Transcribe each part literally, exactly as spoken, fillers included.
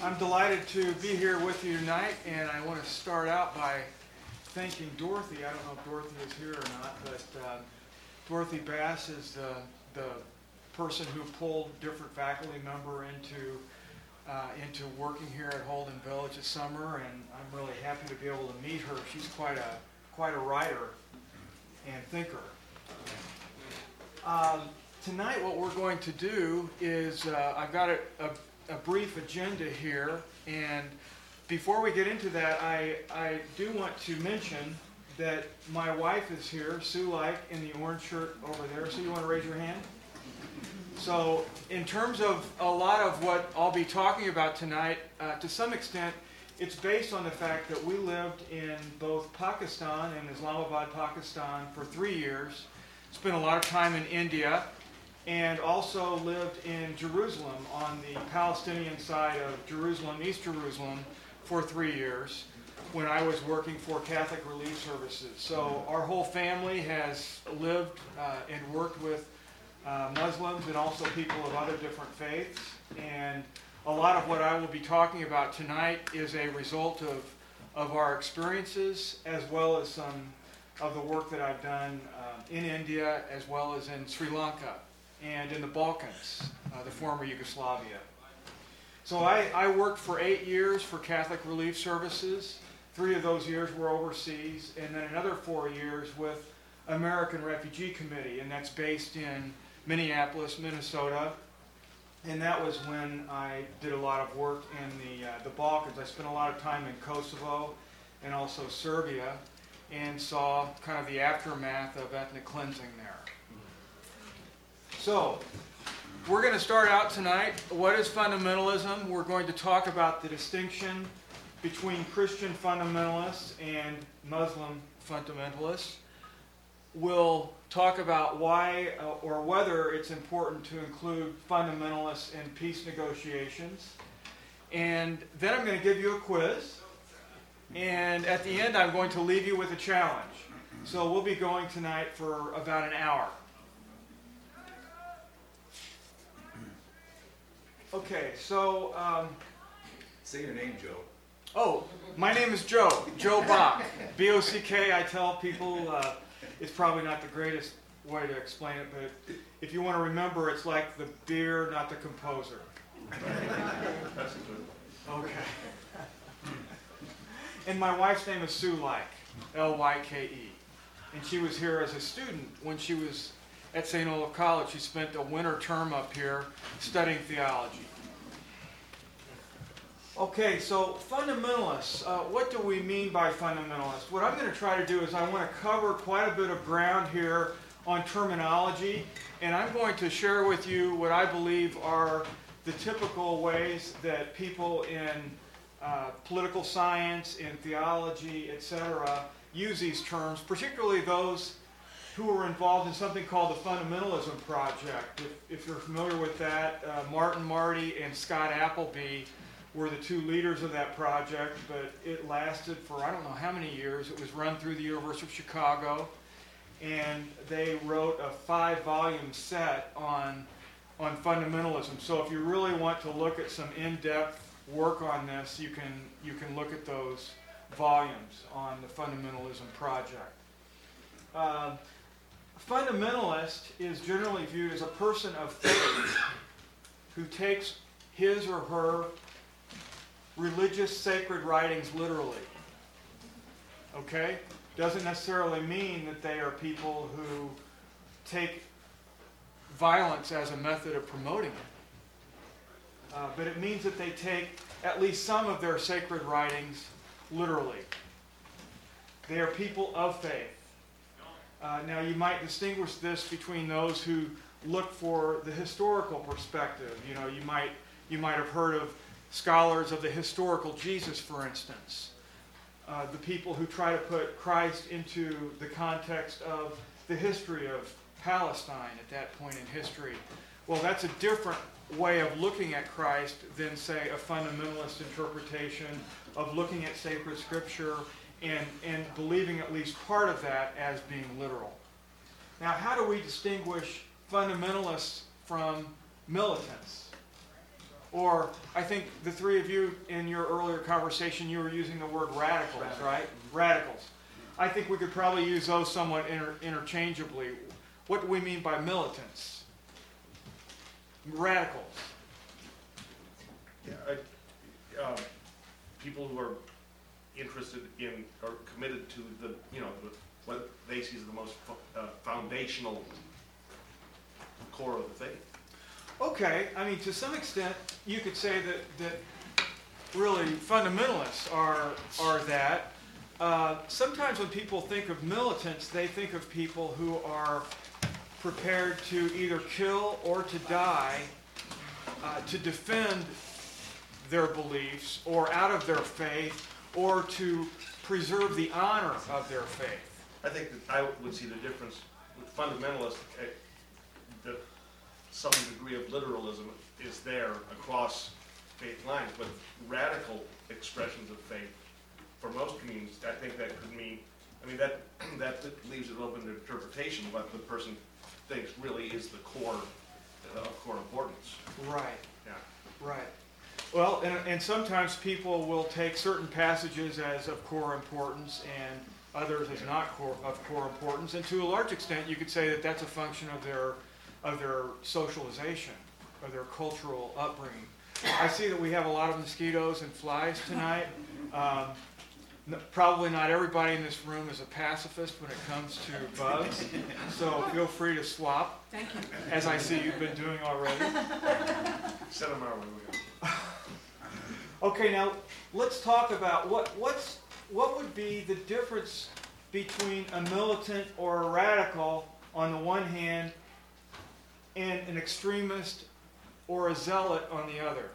I'm delighted to be here with you tonight, and I want to start out by thanking Dorothy. I don't know if Dorothy is here or not, but uh, Dorothy Bass is the, the person who pulled a different faculty member into uh, into working here at Holden Village this summer, and I'm really happy to be able to meet her. She's quite a quite a writer and thinker. Um, tonight, what we're going to do is uh, I've got a, a a brief agenda here, and before we get into that, I, I do want to mention that my wife is here, Sue Like, in the orange shirt over there. Sue, you want to raise your hand? So in terms of a lot of what I'll be talking about tonight, uh, to some extent, it's based on the fact that we lived in both Pakistan and Islamabad, Pakistan for three years, spent a lot of time in India, and also lived in Jerusalem on the Palestinian side of Jerusalem, East Jerusalem, for three years when I was working for Catholic Relief Services. So our whole family has lived uh, and worked with uh, Muslims and also people of other different faiths. And a lot of what I will be talking about tonight is a result of, of our experiences, as well as some of the work that I've done uh, in India as well as in Sri Lanka and in the Balkans, uh, the former Yugoslavia. So I, I worked for eight years for Catholic Relief Services. Three of those years were overseas, and then another four years with American Refugee Committee, and that's based in Minneapolis, Minnesota. And that was when I did a lot of work in the, uh, the Balkans. I spent a lot of time in Kosovo and also Serbia, and saw kind of the aftermath of ethnic cleansing there. So, we're going to start out tonight. What is fundamentalism? We're going to talk about the distinction between Christian fundamentalists and Muslim fundamentalists. We'll talk about why uh, or whether it's important to include fundamentalists in peace negotiations. And then I'm going to give you a quiz. And at the end, I'm going to leave you with a challenge. So we'll be going tonight for about an hour. Okay, so... Um, Say your name, Joe. Oh, my name is Joe, Joe Bock. B O C K, I tell people, uh, it's probably not the greatest way to explain it, but if you want to remember, it's like the beer, not the composer. Okay. And my wife's name is Sue Like, L Y K E. And she was here as a student when she was at Saint Olaf College. She spent a winter term up here studying theology. Okay, so fundamentalists. Uh, what do we mean by fundamentalists? What I'm going to try to do is I want to cover quite a bit of ground here on terminology, and I'm going to share with you what I believe are the typical ways that people in uh, political science, in theology, et cetera, use these terms, particularly those who were involved in something called the Fundamentalism Project. If, if you're familiar with that, uh, Martin Marty and Scott Appleby were the two leaders of that project, but it lasted for I don't know how many years. It was run through the University of Chicago, and they wrote a five-volume set on, on fundamentalism. So if you really want to look at some in-depth work on this, you can, you can look at those volumes on the Fundamentalism Project. Uh, Fundamentalist is generally viewed as a person of faith who takes his or her religious sacred writings literally. Okay? Doesn't necessarily mean that they are people who take violence as a method of promoting it. Uh, but it means that they take at least some of their sacred writings literally. They are people of faith. Uh, now, you might distinguish this between those who look for the historical perspective. You know, you might you might have heard of scholars of the historical Jesus, for instance. Uh, the people who try to put Christ into the context of the history of Palestine at that point in history. Well, that's a different way of looking at Christ than, say, a fundamentalist interpretation of looking at sacred scripture and, and believing at least part of that as being literal. Now, how do we distinguish fundamentalists from militants? Or I think the three of you in your earlier conversation, you were using the word radicals, Radical. right? Radicals. I think we could probably use those somewhat inter- interchangeably. What do we mean by militants? Radicals. Yeah, I, uh, people who are interested in or committed to the, you know, the, what they see as the most uh, foundational core of the faith. Okay, I mean, to some extent, you could say that, that really fundamentalists are, are that. Uh, sometimes when people think of militants, they think of people who are prepared to either kill or to die uh, to defend their beliefs or out of their faith or to preserve the honor of their faith. I think that I would see the difference with fundamentalists, uh, that some degree of literalism is there across faith lines, but radical expressions of faith, for most communities, I think that could mean, I mean, that that leaves it open to interpretation what the person thinks really is the core uh, of core importance. Right, Yeah. right. Well, and, and sometimes people will take certain passages as of core importance and others as not core, of core importance, and to a large extent, you could say that that's a function of their of their socialization, or their cultural upbringing. I see that we have a lot of mosquitoes and flies tonight. Um, n- probably not everybody in this room is a pacifist when it comes to bugs, so feel free to swap, Thank you. as I see you've been doing already. Send them our way. We go. Okay, now let's talk about what what's what would be the difference between a militant or a radical on the one hand and an extremist or a zealot on the other.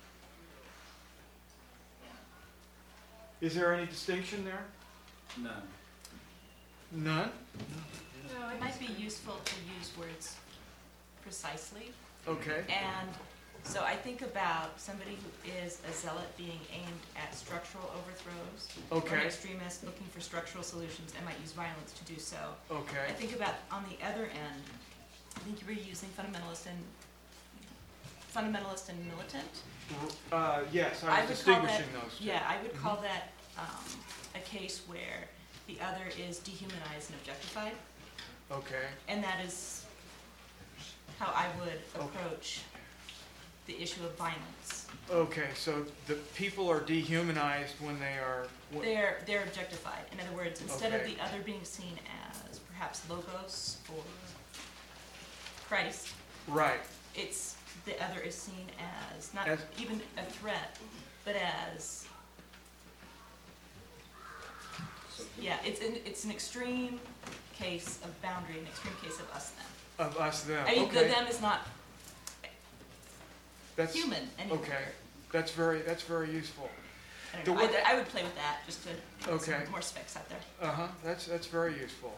Is there any distinction there? None. None? No, it might be useful to use words precisely. Okay. And so I think about somebody who is a zealot being aimed at structural overthrows. Or an Okay. extremist looking for structural solutions and might use violence to do so. I Okay. think about on the other end, I think you were using fundamentalist and fundamentalist and militant. Uh, yes, I I was would call distinguishing that- those two. Yeah, I would call that um, a case where the other is dehumanized and objectified, Okay. and that is how I would approach the issue of violence. Okay, so the people are dehumanized when they are. wh- They're they're objectified. In other words, instead of Okay. the other being seen as perhaps logos or Christ, Right. it's the other is seen as not As- even a threat, but as yeah, it's an it's an extreme case of boundary, an extreme case of us them. Of us, them. I mean, okay. the them is not That's human anymore. okay. That's very. That's very useful. I, don't The know. wo- I, I would play with that just to get Okay. some more specs out there. Uh huh. That's that's very useful.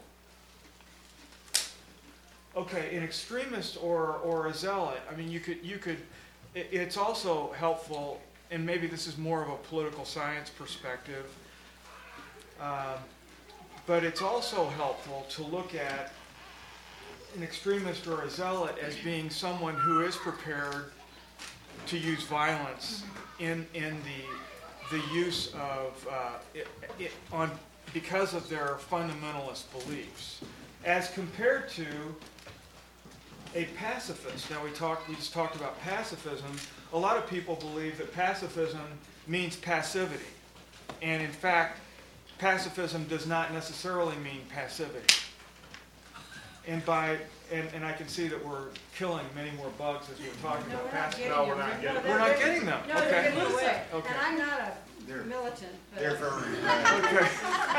Okay, an extremist or or a zealot. I mean, you could you could. It, it's also helpful, and maybe this is more of a political science perspective. Um, but it's also helpful to look at an extremist or a zealot as being someone who is prepared to use violence in in the the use of uh, it, it, on because of their fundamentalist beliefs, as compared to a pacifist. Now we talked we just talked about pacifism. A lot of people believe that pacifism means passivity, and in fact, pacifism does not necessarily mean passivity. And by and, and I can see that we're killing many more bugs as we're talking No, about we're not pacifism. getting No, them. we're not getting they're- We're not they're- getting them. No, Okay. they're getting away. Okay. And I'm not They're- a militant, but They're very, Okay.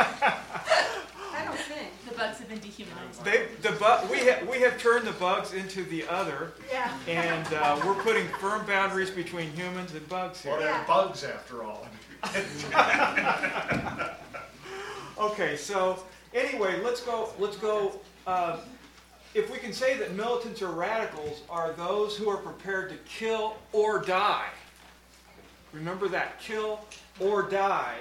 I don't think. The bugs have been dehumanized. They, the bu- we have we have turned the bugs into the other, Yeah. and uh, we're putting firm boundaries between humans and bugs Well, here. they're bugs after all. Okay, so anyway, let's go. Let's go. Uh, if we can say that militants or radicals are those who are prepared to kill or die. Remember that, kill or die,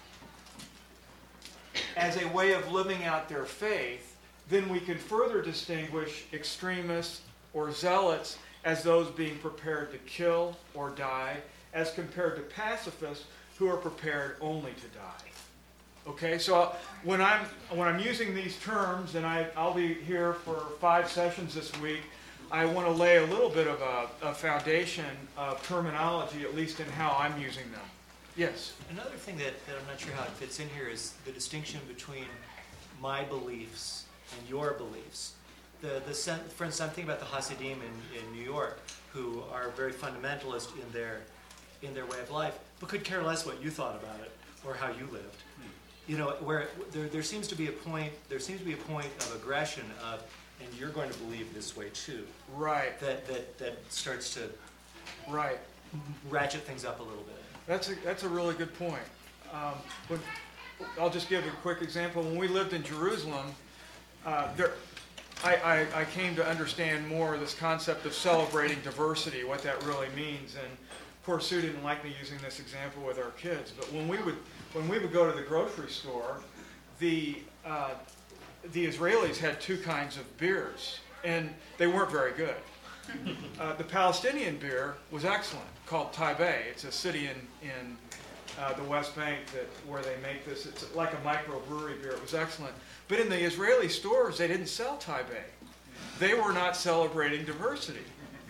as a way of living out their faith, then we can further distinguish extremists or zealots as those being prepared to kill or die, as compared to pacifists who are prepared only to die. Okay, so when I'm when I'm using these terms, and I, I'll be here for five sessions this week, I want to lay a little bit of a, a foundation of terminology, at least in how I'm using them. Yes? Another thing that, that I'm not sure how it fits in here is the distinction between my beliefs and your beliefs. The, the sen- for instance, I'm thinking about the Hasidim in, in New York, who are very fundamentalist in their, in their way of life, but could care less what you thought about it or how you lived. You know, where there, there seems to be a point, there seems to be a point of aggression of, and you're going to believe this way too. Right. That, that, that starts to Right. ratchet things up a little bit. That's a, that's a really good point. Um, when, I'll just give a quick example. When we lived in Jerusalem, uh, there, I, I, I came to understand more this concept of celebrating diversity, what that really means. And of course, Sue didn't like me using this example with our kids, but when we would when we would go to the grocery store, the uh, the Israelis had two kinds of beers, and they weren't very good. Uh, the Palestinian beer was excellent, called Taibeh. It's a city in in uh, the West Bank that where they make this. It's like a microbrewery beer. It was excellent. But in the Israeli stores, they didn't sell Taibeh. They were not celebrating diversity.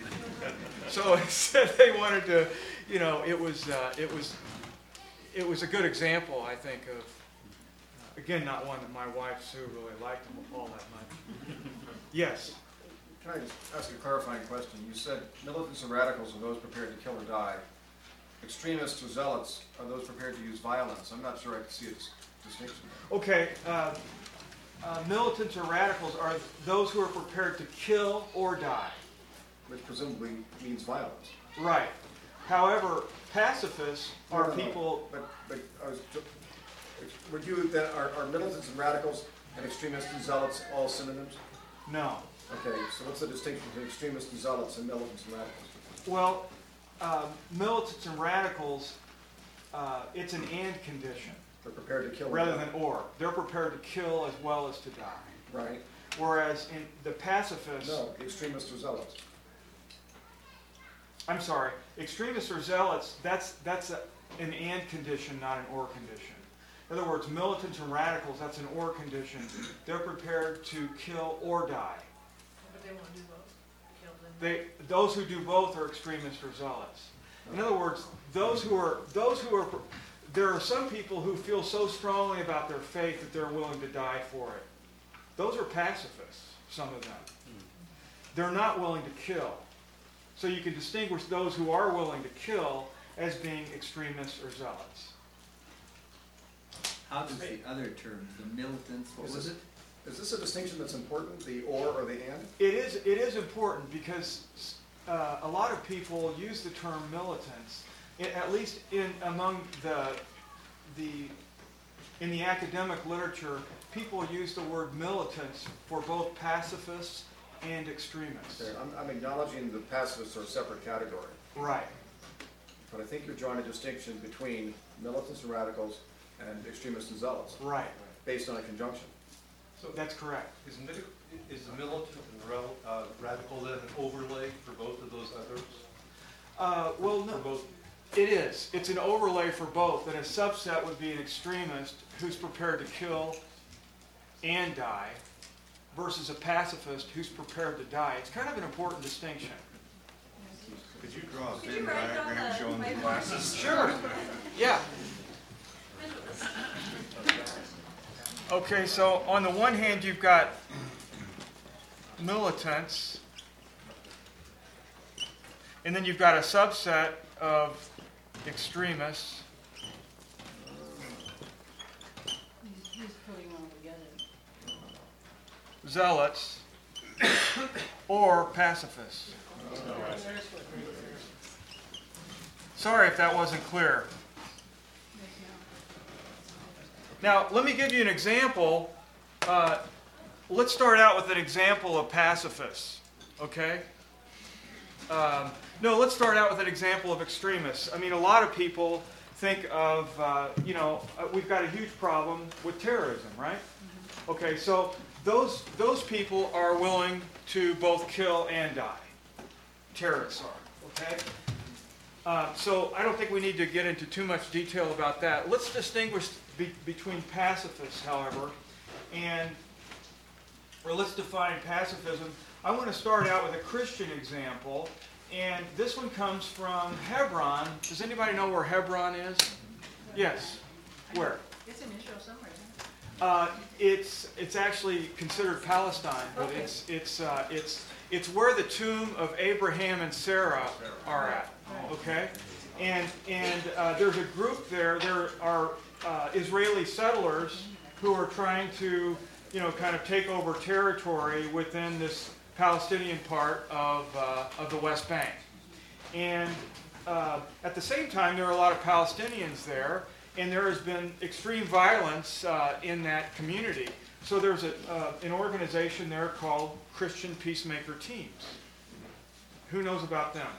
So instead, they wanted to, you know, it was uh, it was it was a good example, I think, of uh, again, not one that my wife Sue really liked all that much. Yes. Can I just ask a clarifying question? You said militants and radicals are those prepared to kill or die. Extremists or zealots are those prepared to use violence. I'm not sure I can see a dis- distinction there. Okay. Uh, uh, militants or radicals are those who are prepared to kill or die. Which presumably means violence. Right. However, pacifists are No, no, no. people. But, but I was, ju- would you, then, are, are militants and radicals and extremists and zealots all synonyms? No. Okay, so what's the distinction between extremists and zealots and militants and radicals? Well, uh, militants and radicals, uh, it's an and condition They're prepared to kill or rather die. than or. They're prepared to kill as well as to die. Right. Whereas in the pacifists, No, extremists or zealots. I'm sorry, extremists or zealots, that's that's a, an and condition, not an or condition. In other words, militants and radicals, that's an or condition. They're prepared to kill or die. But they won't do both. Kill them. They, those who do both are extremists or zealots. In other words, those who are, those who are, there are some people who feel so strongly about their faith that they're willing to die for it. Those are pacifists, some of them. They're not willing to kill. So you can distinguish those who are willing to kill as being extremists or zealots. How does the other term, the militants, what Is was this- it? Is this a distinction that's important, the or or the and? It is, it is important because uh, a lot of people use the term militants, i- at least in among the, the, in the academic literature, people use the word militants for both pacifists and extremists. Okay, I'm, I'm acknowledging the pacifists are a separate category, Right. but I think you're drawing a distinction between militants and radicals and extremists and zealots, Right. based on a conjunction. So That's correct. is, midi- is the militant and rel- uh, radical then an overlay for both of those others? Uh, well, For no, both, it is. It's an overlay for both, and a subset would be an extremist who's prepared to kill and die versus a pacifist who's prepared to die. It's kind of an important distinction. Could you draw a Could you Venn write down diagram the- showing the my- classes? Sure. Yeah. Okay, so on the one hand, you've got militants, and then you've got a subset of extremists. He's, he's putting them all together. Zealots, or pacifists. Sorry if that wasn't clear. Now, let me give you an example. Uh, let's start out with an example of pacifists, okay? Um, no, let's start out with an example of extremists. I mean, a lot of people think of, uh, you know, uh, we've got a huge problem with terrorism, right? Okay, so those those people are willing to both kill and die. terrorists are, okay? Uh, so I don't think we need to get into too much detail about that. Let's distinguish be- between pacifists, however, and, or let's define pacifism. I want to start out with a Christian example, and this one comes from Hebron. Does anybody know where Hebron is? Yes. Where? It's in Israel somewhere, isn't it? Uh, it's it's actually considered Palestine, but Okay. it's it's uh, it's it's where the tomb of Abraham and Sarah are at. Okay, and and uh, there's a group there. There are uh, Israeli settlers who are trying to, you know, kind of take over territory within this Palestinian part of uh, of the West Bank, and uh, at the same time, there are a lot of Palestinians there. And there has been extreme violence uh, in that community. So there's a, uh, an organization there called Christian Peacemaker Teams. Who knows about them?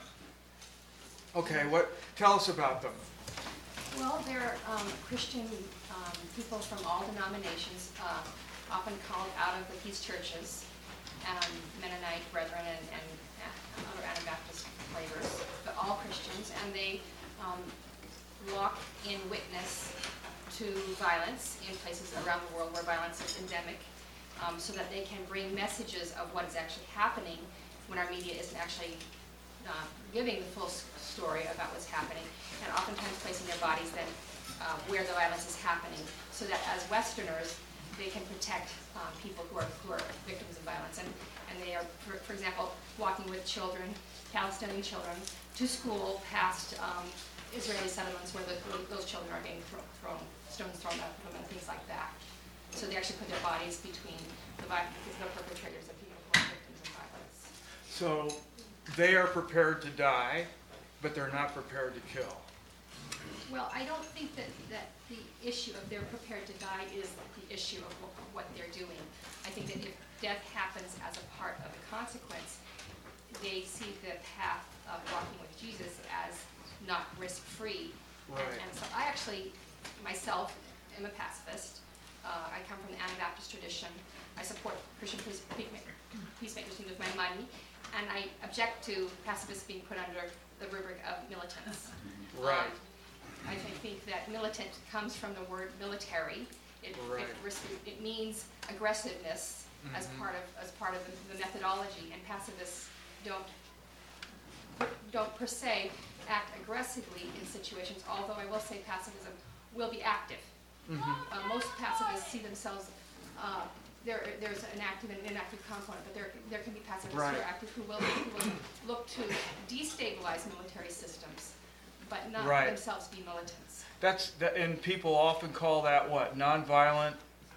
Okay, what? Tell us about them. Well, they're um, Christian um, people from all denominations, uh, often called out of the peace churches, um, Mennonite Brethren and, and other Anabaptist flavors, but all Christians, and they um, walk in witness to violence in places around the world where violence is endemic, um, so that they can bring messages of what is actually happening when our media isn't actually uh, giving the full s- story about what's happening, and oftentimes placing their bodies then uh, where the violence is happening, so that as Westerners they can protect uh, people who are who are victims of violence, and and they are, for, for example, walking with children, Palestinian children, to school past Um, Israeli settlements where the, those children are being thrown, thrown, stones thrown at them and things like that. So they actually put their bodies between the, the perpetrators of people who are victims of violence. So they are prepared to die, but they're not prepared to kill. Well, I don't think that, that the issue of they're prepared to die is the issue of what, what they're doing. I think that if death happens as a part of a consequence, they see the path of walking with Jesus as not risk-free. Right. And, and so I actually, myself, am a pacifist. Uh, I come from the Anabaptist tradition. I support Christian peace, peacemakers with my money, and I object to pacifists being put under the rubric of militants. Right. Um, I th- think that militant comes from the word military. It, Right. it, res- it means aggressiveness as Mhm. part of as part of the, the methodology, and pacifists don't don't per se act aggressively in situations, although I will say pacifism will be active. Mhm. Uh, most pacifists see themselves, uh, there, there's an active and inactive component, but there, there can be pacifists Right. who are active who will, who will look to destabilize military systems, but not Right. themselves be militants. That's that, and people often call that what? Nonviolent,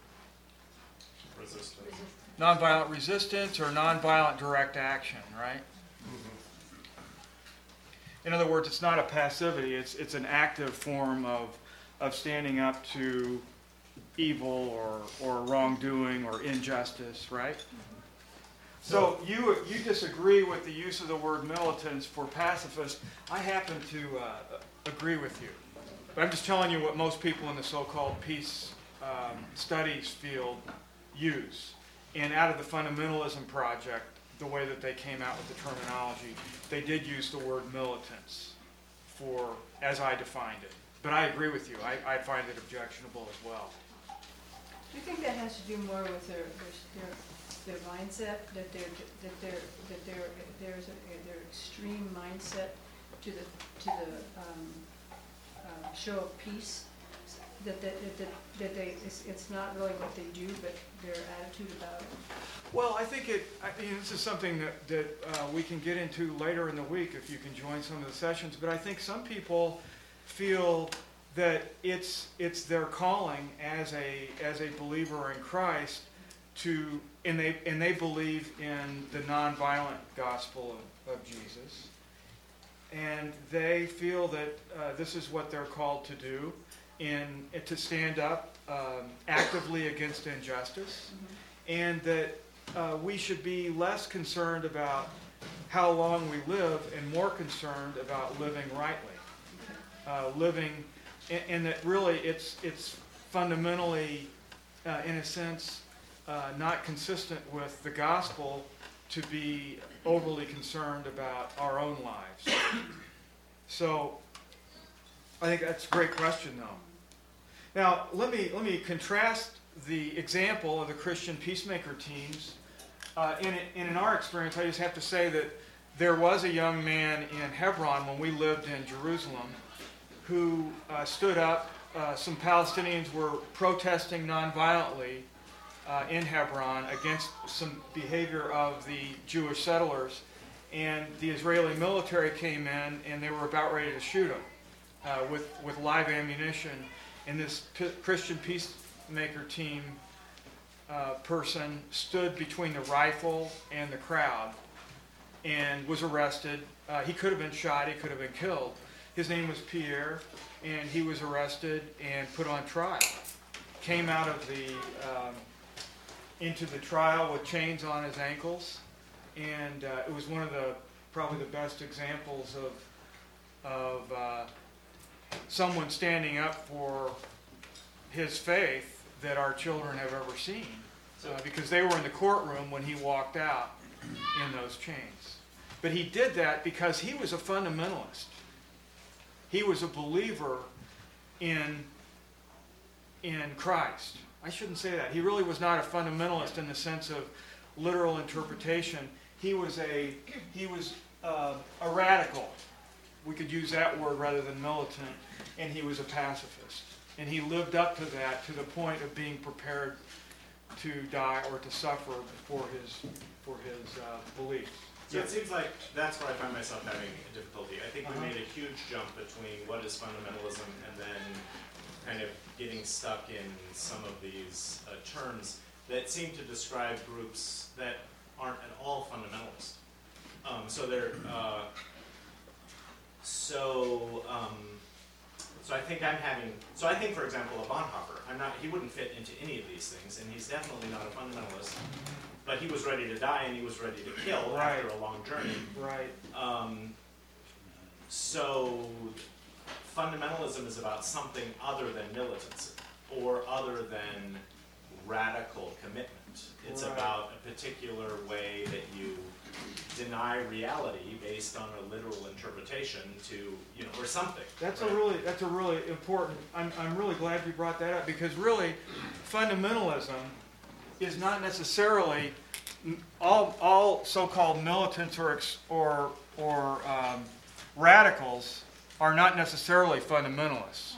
Resistance. nonviolent resistance, or nonviolent direct action, right? In other words, it's not a passivity, it's it's an active form of of standing up to evil or, or wrongdoing or injustice, right? So you you disagree with the use of the word militants for pacifist. I happen to uh, agree with you. But I'm just telling you what most people in the so-called peace um, studies field use. And out of the Fundamentalism Project, the way that they came out with the terminology, they did use the word militants for, as I defined it. But I agree with you. I, I find it objectionable as well. Do you think that has to do more with their, their, their mindset, that they're, that they're, that they're, there's a, their extreme mindset to the, to the, um, uh, show of peace? That, that, that, that they, it's, it's not really what they do, but their attitude about it? Well, I think it, I mean, this is something that, that uh, we can get into later in the week if you can join some of the sessions, but I think some people feel that it's it's their calling as a as a believer in Christ to, and they and they believe in the nonviolent gospel of, of Jesus, and they feel that uh, this is what they're called to do, in to stand up um, actively against injustice, and that uh, we should be less concerned about how long we live and more concerned about living rightly, uh, living, and, and that really it's it's fundamentally, uh, in a sense, uh, not consistent with the gospel to be overly concerned about our own lives. So I think that's a great question, though. Now, let me, let me contrast the example of the Christian peacemaker teams. Uh, in, in, in our experience, I just have to say that there was a young man in Hebron when we lived in Jerusalem who uh, stood up. Uh, some Palestinians were protesting nonviolently uh, in Hebron against some behavior of the Jewish settlers. And the Israeli military came in and they were about ready to shoot them uh, with, with live ammunition. And this P- Christian peacemaker team uh, person stood between the rifle and the crowd and was arrested. Uh, he could have been shot, he could have been killed. His name was Pierre, and he was arrested and put on trial. Came out of the, um, into the trial with chains on his ankles, and uh, it was one of the, probably the best examples of, of uh, someone standing up for his faith that our children have ever seen. Uh, because they were in the courtroom when he walked out in those chains. But he did that because he was a fundamentalist. He was a believer in, in Christ. I shouldn't say that. He really was not a fundamentalist in the sense of literal interpretation. He was a, he was uh, a radical. We could use that word rather than militant. And he was a pacifist. And he lived up to that to the point of being prepared to die or to suffer for his, for his uh, beliefs. So it seems like that's where I find myself having a difficulty. I think Uh-huh. we made a huge jump between what is fundamentalism and then kind of getting stuck in some of these uh, terms that seem to describe groups that aren't at all fundamentalist. Um, so they're, uh, so, um, so I think I'm having, so I think, for example, a Bonhoeffer, I'm not, he wouldn't fit into any of these things, and he's definitely not a fundamentalist. But he was ready to die and he was ready to kill Right. after a long journey. Right. Um, so fundamentalism is about something other than militancy or other than radical commitment. It's Right. about a particular way that you deny reality based on a literal interpretation to, you know, or something. That's right? a really, that's a really important, I'm, I'm really glad you brought that up, because really, fundamentalism is not necessarily, all, all so-called militants or, ex, or, or um, radicals are not necessarily fundamentalists.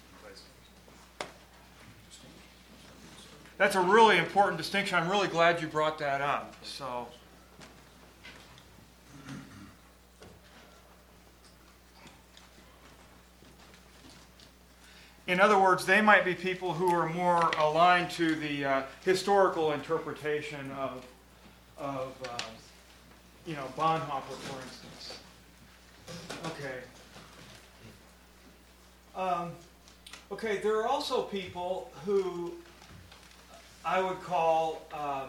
That's a really important distinction. I'm really glad you brought that up. So. In other words, they might be people who are more aligned to the uh, historical interpretation of, of uh, you know, Bonhoeffer, for instance. Okay. Um, okay, there are also people who I would call uh,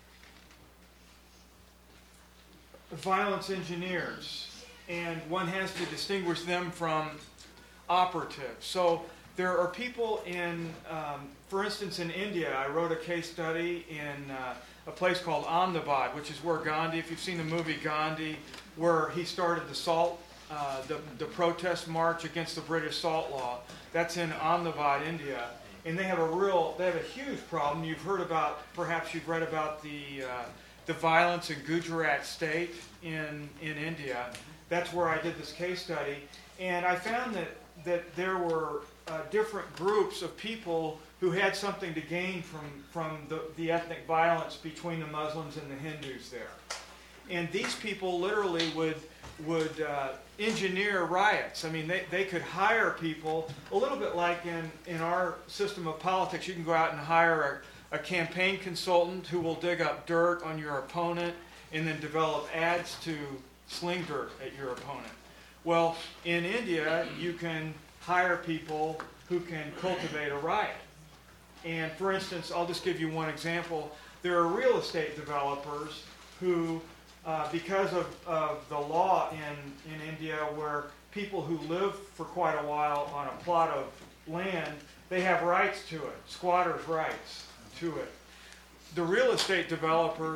violence engineers, and one has to distinguish them from operatives. So there are people in, um, for instance, in India, I wrote a case study in uh, a place called Ahmedabad, which is where Gandhi, if you've seen the movie Gandhi, where he started the salt, uh, the, the protest march against the British salt law. That's in Ahmedabad, India. And they have a real, they have a huge problem. You've heard about, perhaps you've read about the, uh, the violence in Gujarat state in, in India. That's where I did this case study. And I found that, that there were uh, different groups of people who had something to gain from, from the, the ethnic violence between the Muslims and the Hindus there. And these people literally would, would uh, engineer riots. I mean, they, they could hire people, a little bit like in, in our system of politics. You can go out and hire a, a campaign consultant who will dig up dirt on your opponent and then develop ads to sling dirt at your opponent. Well, in India, you can hire people who can cultivate a riot. And for instance, I'll just give you one example. There are real estate developers who, uh, because of, of the law in, in India, where people who live for quite a while on a plot of land, they have rights to it, squatters' rights to it. The real estate developers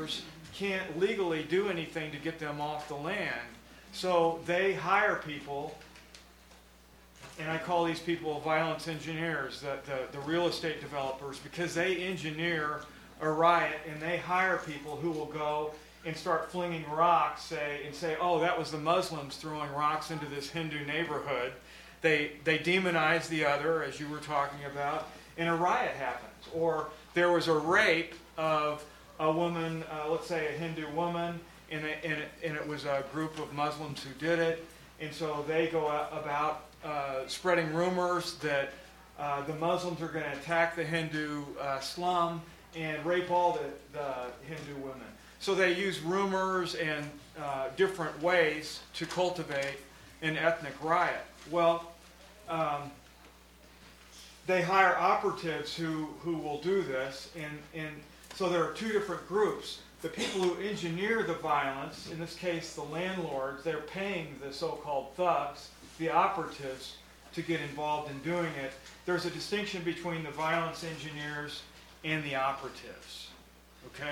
can't legally do anything to get them off the land. So they hire people, and I call these people violence engineers, the, the, the real estate developers, because they engineer a riot and they hire people who will go and start flinging rocks, say, and say, oh, that was the Muslims throwing rocks into this Hindu neighborhood. They, they demonize the other, as you were talking about, and a riot happens. Or there was a rape of a woman, uh, let's say a Hindu woman, and it, and, it, and it was a group of Muslims who did it. And so they go out about uh, spreading rumors that uh, the Muslims are going to attack the Hindu uh, slum and rape all the, the Hindu women. So they use rumors and uh, different ways to cultivate an ethnic riot. Well, um, they hire operatives who, who will do this, and, and so there are two different groups. The people who engineer the violence, in this case the landlords, they're paying the so-called thugs, the operatives, to get involved in doing it. There's a distinction between the violence engineers and the operatives. Okay?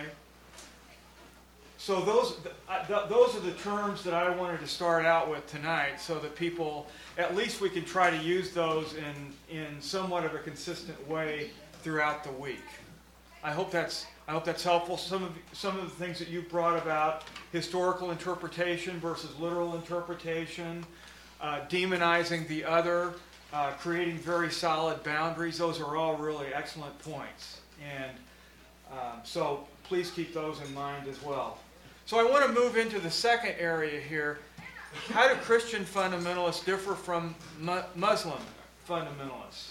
So those, th those are the terms that I wanted to start out with tonight, so that people, at least we can try to use those in, in somewhat of a consistent way throughout the week. I hope that's, I hope that's helpful. Some of, some of the things that you brought about, historical interpretation versus literal interpretation, uh, demonizing the other, uh, creating very solid boundaries, those are all really excellent points. And um, so please keep those in mind as well. So I want to move into the second area here. How do Christian fundamentalists differ from mu Muslim fundamentalists?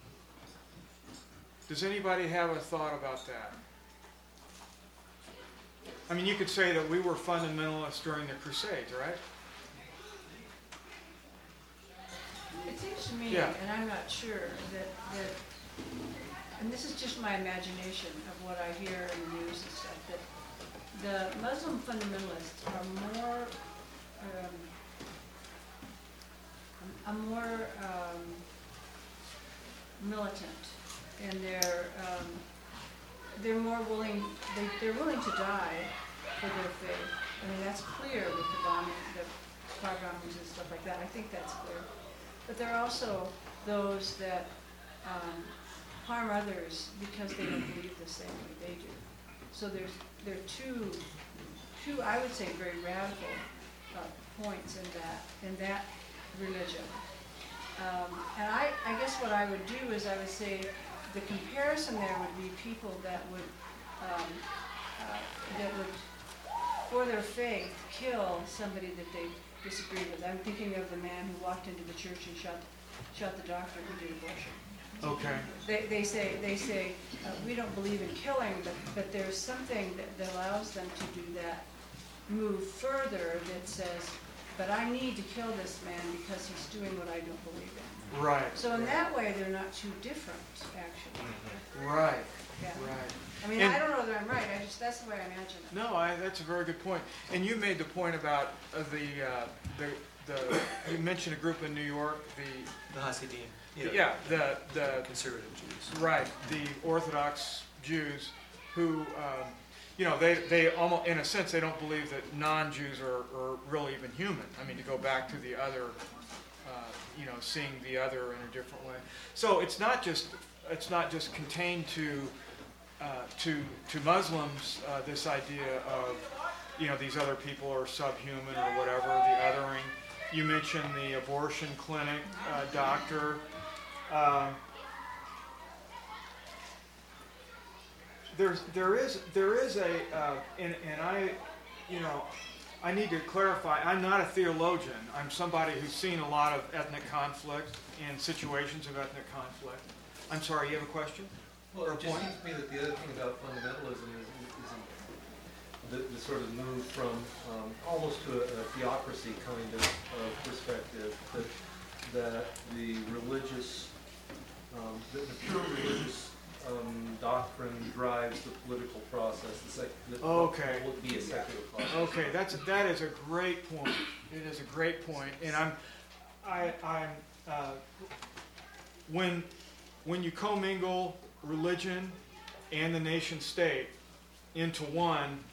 Does anybody have a thought about that? I mean, you could say that we were fundamentalists during the Crusades, right? It seems to me, Yeah. and I'm not sure, that, that, and this is just my imagination of what I hear in the news and stuff, that the Muslim fundamentalists are more, um, are more um, militant, and they're um, they're more willing, they, they're willing to die for their faith. I mean, that's clear with the bombing, the car bombings and stuff like that. I think that's clear. But there are also those that um, harm others because they don't believe the same way they do. So there's there are two, two I would say very radical uh, points in that in that religion. Um, and I, I guess what I would do is I would say the comparison there would be people that would um, uh, that would, for their faith, kill somebody that they disagree with. I'm thinking of the man who walked into the church and shot shot the doctor who did abortion. Okay. They, they say, they say uh, we don't believe in killing, but, but there's something that, that allows them to do that, move further that says, but I need to kill this man because he's doing what I don't believe in. Right. So in that way, they're not too different, actually. Right. Yeah. Right. I mean, And- I don't know that I'm right, I just, that's the way I imagine it. No, I, that's a very good point. And you made the point about uh, the, uh, the, the, you mentioned a group in New York, the, The Hasidim. yeah, the, the, Conservative Jews. right, the Orthodox Jews who, um, you know, they, they almost, in a sense, they don't believe that non-Jews are, are really even human. I mean, to go back to the other, uh, you know, seeing the other in a different way. So it's not just, it's not just contained to, uh, to, to Muslims, uh, this idea of, you know, these other people are subhuman or whatever, the othering. You mentioned the abortion clinic uh, doctor. Uh, there's, there is, there is a, uh, and, and I, you know, I need to clarify, I'm not a theologian. I'm somebody who's seen a lot of ethnic conflict and situations of ethnic conflict. I'm sorry, you have a question? Well, Or a it just point? seems to me that the other thing about fundamentalism is, is the, the sort of move from um, almost to a, a theocracy kind of, of perspective, that, that the religious, um, the, the pure religious um, doctrine drives the political process, the sec the, Okay. what would be a secular process. Okay, that's, that is a great point. It is a great point. And I'm, I, I'm, uh, when, when you commingle religion and the nation state into one,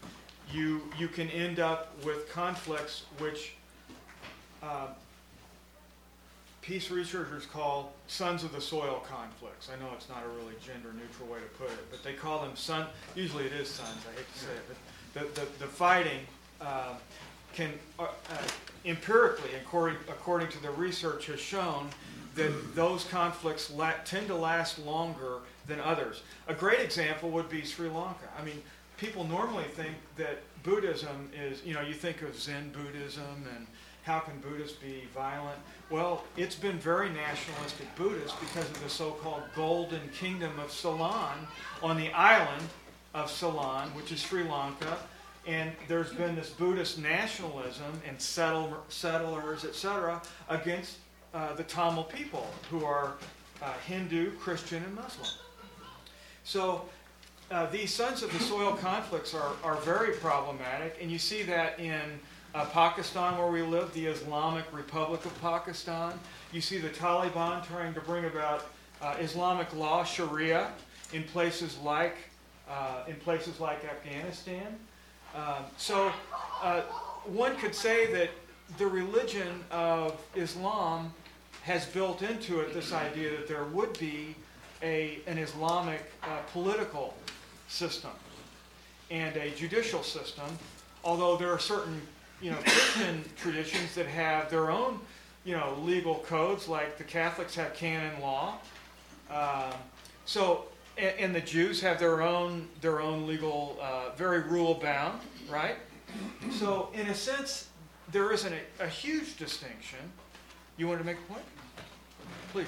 you, you can end up with conflicts which uh, peace researchers call sons of the soil conflicts. I know it's not a really gender-neutral way to put it, but they call them son. Usually it is sons. I hate to say it, but the the, the fighting uh, can uh, uh, empirically, according according to the research, has shown that those conflicts la- tend to last longer than others. A great example would be Sri Lanka. I mean, people normally think that Buddhism is, you know, you think of Zen Buddhism and how can Buddhists be violent? Well, it's been very nationalistic Buddhist because of the so-called Golden Kingdom of Ceylon on the island of Ceylon, which is Sri Lanka. And there's been this Buddhist nationalism and settle, settlers, et cetera, against uh, the Tamil people, who are uh, Hindu, Christian, and Muslim. So uh, these sons of the soil conflicts are, are very problematic, and you see that in uh, Pakistan, where we live, the Islamic Republic of Pakistan. You see the Taliban trying to bring about uh, Islamic law, Sharia, in places like uh, in places like Afghanistan. Um, so uh, one could say that the religion of Islam has built into it this idea that there would be a, an Islamic uh, political system and a judicial system, although there are certain, you know, Christian traditions that have their own, you know, legal codes, like the Catholics have canon law. Uh, so, and, and the Jews have their own their own legal, uh, very rule bound, right? So, in a sense, there isn't a, a huge distinction. You wanted to make a point? Please.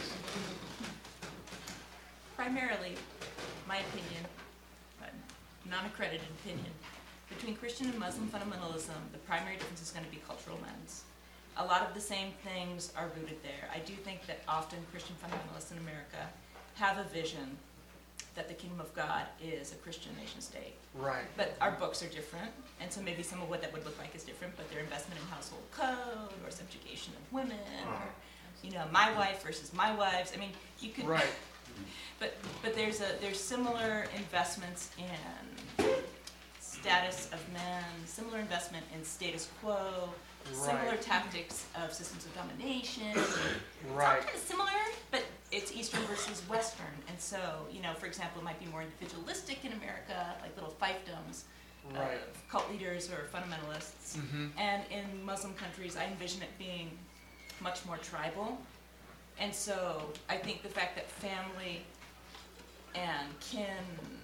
Primarily, my opinion, but non-accredited opinion, between Christian and Muslim fundamentalism, the primary difference is going to be cultural lens. A lot of the same things are rooted there. I do think that often Christian fundamentalists in America have a vision that the kingdom of God is a Christian nation state. Right. But our books are different, and so maybe some of what that would look like is different, but their investment in household code or subjugation of women or, you know, my wife versus my wives. I mean, you could... Right. But but there's a there's similar investments in status of men, similar investment in status quo, similar Right. tactics of systems of domination. Right. It's all kind of similar, but it's Eastern versus Western. And so, you know, for example, it might be more individualistic in America, like little fiefdoms Right. of cult leaders or fundamentalists. Mm-hmm. And in Muslim countries, I envision it being much more tribal. And so I think the fact that family and kin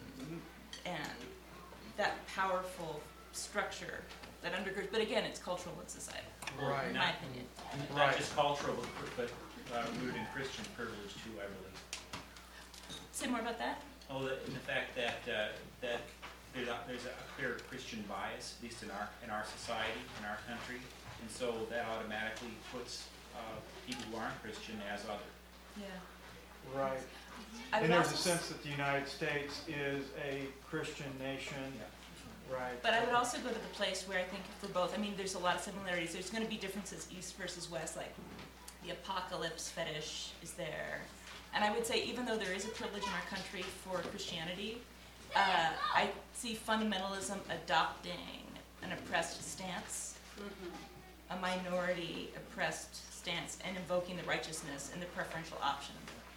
and that powerful structure that undergirds, but again, it's cultural and societal, Right. in my opinion. Right. Not just cultural, but, but uh, rooted in Christian privilege too, I believe. Say more about that? Oh, the, in the fact that uh, that there's a, there's a clear Christian bias, at least in our in our society, in our country, and so that automatically puts uh, people who aren't Christian as other. Yeah. Right. I And would there's a also, sense that the United States is a Christian nation. Right. but I would also go to the place where I think for both, I mean, there's a lot of similarities. There's going to be differences East versus West, like the apocalypse fetish is there. And I would say even though there is a privilege in our country for Christianity, uh, I see fundamentalism adopting an oppressed stance, a minority oppressed stance, and invoking the righteousness and the preferential option.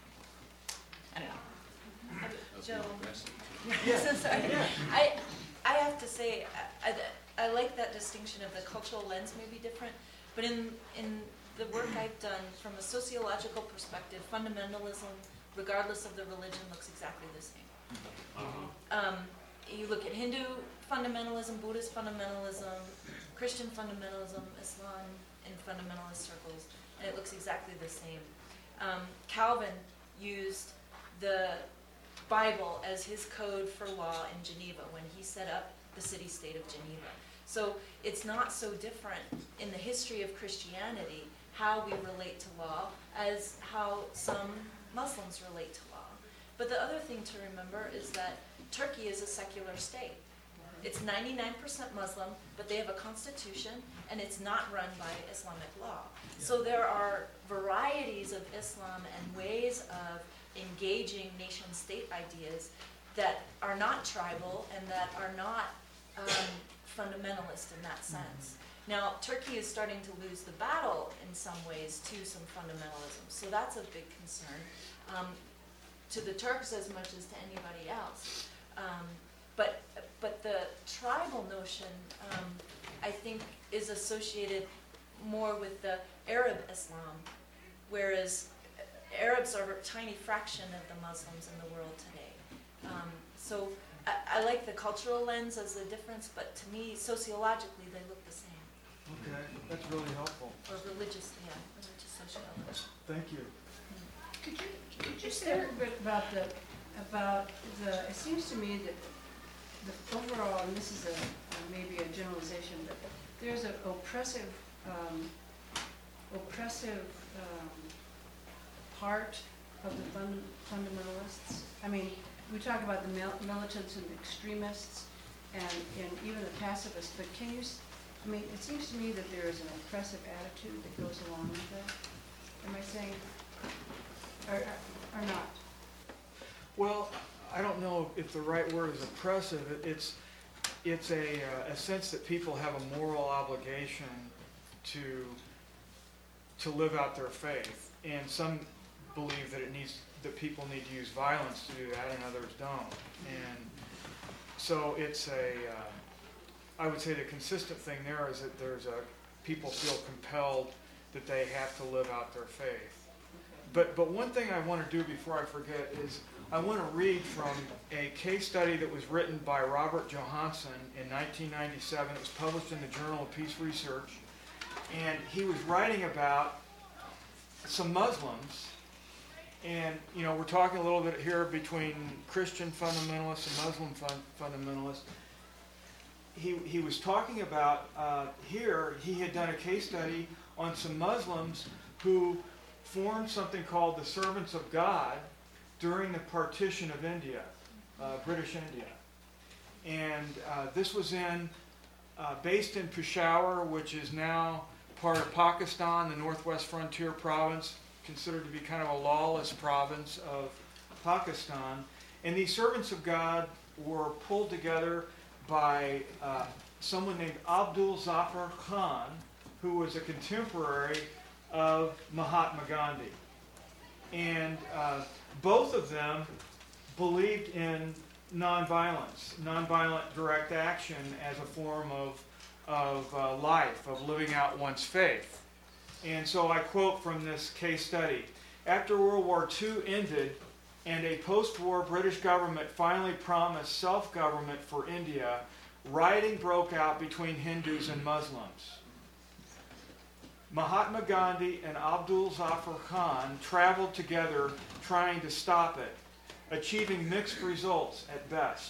I don't know. Joe. Yeah. Sorry. Yeah. I, I have to say, I, I, I like that distinction of the cultural lens may be different, but in, in the work I've done from a sociological perspective, fundamentalism, regardless of the religion, looks exactly the same. Um, you look at Hindu fundamentalism, Buddhist fundamentalism, Christian fundamentalism, Islam in fundamentalist circles, and it looks exactly the same. Um, Calvin used the Bible as his code for law in Geneva when he set up the city-state of Geneva. So it's not so different in the history of Christianity how we relate to law as how some Muslims relate to law. But the other thing to remember is that Turkey is a secular state. It's ninety-nine percent Muslim, but they have a constitution, and it's not run by Islamic law. So there are varieties of Islam and ways of engaging nation-state ideas that are not tribal and that are not um, fundamentalist in that sense. Now, Turkey is starting to lose the battle in some ways to some fundamentalism, so that's a big concern, um, to the Turks as much as to anybody else. Um, but, but the tribal notion, um, I think, is associated more with the Arab Islam, whereas Arabs are a tiny fraction of the Muslims in the world today. Um, so I, I like the cultural lens as the difference, but to me, sociologically, they look the same. Okay, that's really helpful. Or religious, yeah, religious sociology. Thank you. Could you, could you say a little bit about the, about the, it seems to me that the overall, and this is a, a maybe a generalization, but there's an oppressive, um, oppressive um, part of the fund, fundamentalists. I mean, we talk about the mil militants and the extremists and, and even the pacifists, but can you, s- I mean, it seems to me that there is an oppressive attitude that goes along with that. Am I saying, or, or or not? Well, I don't know if the right word is oppressive. It- It's, it's a, uh, a sense that people have a moral obligation to, to live out their faith. And some believe that it needs, that people need to use violence to do that, and others don't. And so it's a, uh, I would say the consistent thing there is that there's a, people feel compelled that they have to live out their faith. But, but one thing I want to do before I forget is I want to read from a case study that was written by Robert Johanson in nineteen ninety-seven. It was published in the Journal of Peace Research. And he was writing about some Muslims. And, you know, we're talking a little bit here between Christian fundamentalists and Muslim fun fundamentalists. He, he was talking about, uh, here, he had done a case study on some Muslims who formed something called the Servants of God during the partition of India, uh, British India. And uh, this was in, uh, based in Peshawar, which is now part of Pakistan, the Northwest Frontier Province, considered to be kind of a lawless province of Pakistan. And these Servants of God were pulled together by uh, someone named Abdul Zafar Khan, who was a contemporary of Mahatma Gandhi. And uh, both of them believed in nonviolence, nonviolent direct action as a form of, of uh, life, of living out one's faith. And so I quote from this case study. After World War Two ended and a post-war British government finally promised self-government for India, rioting broke out between Hindus and Muslims. Mahatma Gandhi and Abdul Zafar Khan traveled together trying to stop it, achieving mixed results at best.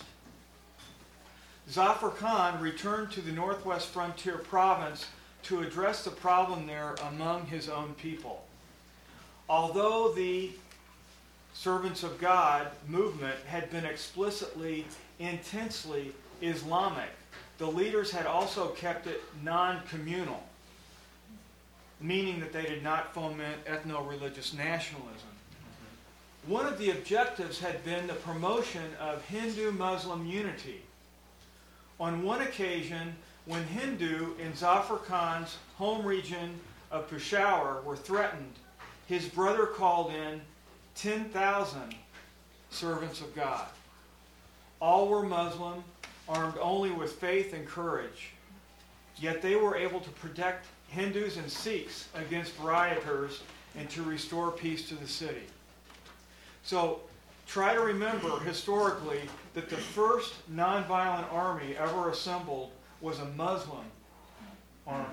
Zafar Khan returned to the Northwest Frontier Province to address the problem there among his own people. Although the Servants of God movement had been explicitly, intensely Islamic, the leaders had also kept it non-communal, meaning that they did not foment ethno-religious nationalism. One of the objectives had been the promotion of Hindu-Muslim unity. On one occasion, when Hindu in Zafar Khan's home region of Peshawar were threatened, his brother called in ten thousand servants of God. All were Muslim, armed only with faith and courage. Yet they were able to protect Hindus and Sikhs against rioters and to restore peace to the city. So try to remember historically that the first nonviolent army ever assembled was a Muslim army.